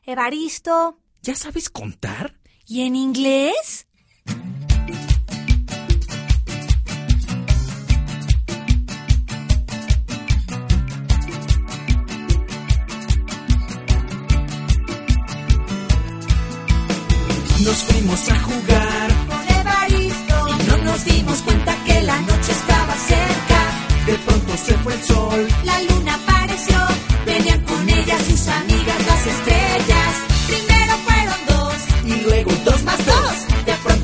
Evaristo. ¿Ya sabes contar? ¿Y en inglés? Nos fuimos a jugar Con Evaristo. y no nos dimos cuenta que la noche estaba cerca. De pronto se fue el sol. La luna